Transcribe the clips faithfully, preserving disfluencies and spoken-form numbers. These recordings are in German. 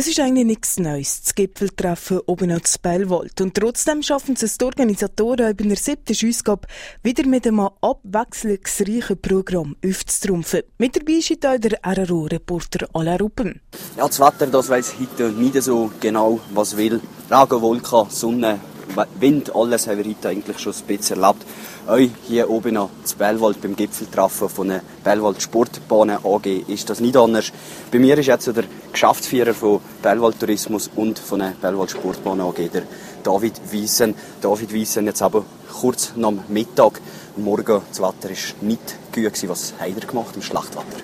Es ist eigentlich nichts Neues, das Gipfeltreffen oben auf Bellwald. Und trotzdem schaffen es die Organisatoren bei der siebten Ausgabe wieder mit einem abwechslungsreichen Programm aufzutrumpfen. Mit dabei ist auch der R R O-Reporter Alain Ruppen. Ja, das Wetter, das weiss heute nicht so genau, was will. Regen, Wolken, Sonne, Wind, alles haben wir heute eigentlich schon ein bisschen erlebt. Euch hier oben an Bellwald beim Gipfeltreffen von der Bellwald Sportbahnen A G ist das nicht anders. Bei mir ist jetzt der Geschäftsführer von Bellwald Tourismus und von der Bellwald Sportbahnen A G, der David Wiesen. David Wiesen, jetzt aber kurz nach dem Mittag. Morgen, das Wetter war nicht gut. Was habt ihr gemacht im Schlechtwetter?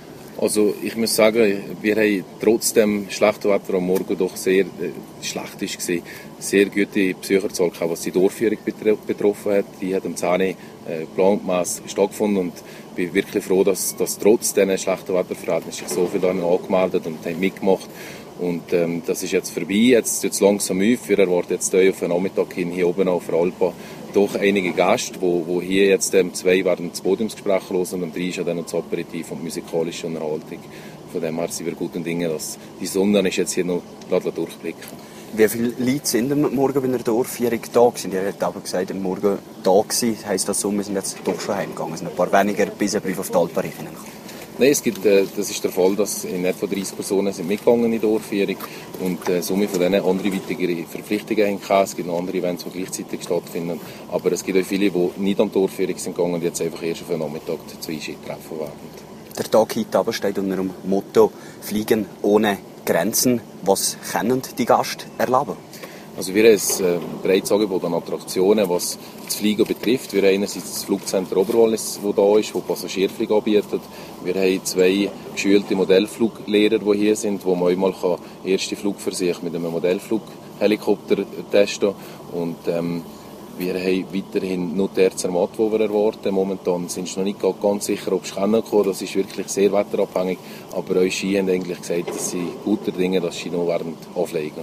Also ich muss sagen, wir haben trotz dem schlechten Wetter am Morgen doch sehr äh, schlecht ist gewesen, sehr gute Besucherzahl gehabt, was die Durchführung betroffen hat. Die hat am zehn äh, plangemäss stattgefunden und ich bin wirklich froh, dass, dass trotz diesen schlechten Wetterverhältnissen sich so viele Leute angemeldet und haben mitgemacht. Und ähm, das ist jetzt vorbei, jetzt wird es langsam auf. Wir erwarten jetzt auf den Nachmittag hin hier oben auf der Alpa doch einige Gäste, die wo, wo hier jetzt ähm, zwei werden das Podiumsgespräch hören und um drei ist ja dann noch das Aperitif und musikalische Unterhaltung. Von dem her sind wir guten Dinge, dass die Sonne ist jetzt hier noch durchblicken. Wie viele Leute sind am Morgen bei einer Dorfführung da gewesen? Ihr habt aber gesagt, am Morgen da gewesen. Heisst das so, wir sind jetzt doch schon heimgegangen? Es sind ein paar weniger, bis ein auf die Alpa rechnen. Nein, es gibt, äh, das ist der Fall, dass in etwa dreißig Personen sind mitgegangen in die Durchführung und äh, somit von denen andere weitere Verpflichtungen haben. Es gibt noch andere Events, die gleichzeitig stattfinden. Aber es gibt auch viele, die nicht an die Durchführung sind gegangen und jetzt einfach erst auf den Nachmittag zu Einschied treffen werden. Der Tag heute aber steht unter dem Motto «Fliegen ohne Grenzen». Was können die Gäste erleben? Also wir haben ein äh, breites Angebot an Attraktionen, was das Fliegen betrifft. Wir haben einerseits das Flugcenter Oberwallis, das da ist, das Passagierflüge anbietet. Wir haben zwei geschulte Modellfluglehrer, die hier sind, wo man einmal den ersten Flugversuch mit einem Modellflughelikopter testen kann. Und ähm, wir haben weiterhin nur die Zermatt, die wir erwarten. Momentan sind wir noch nicht ganz sicher, ob es kommen kann. Das ist wirklich sehr wetterabhängig. Aber uns Ski haben eigentlich gesagt, dass sie guter Dinge, dass sie noch während auflegen.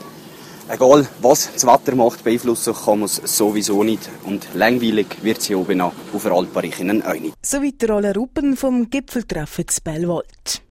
Egal, was das Wetter macht, beeinflussen kann man es sowieso nicht. Und langweilig wird es hier oben auf der Alpa auch nicht. So weiter Alain Ruppen vom Gipfeltreffen zu Bellwald.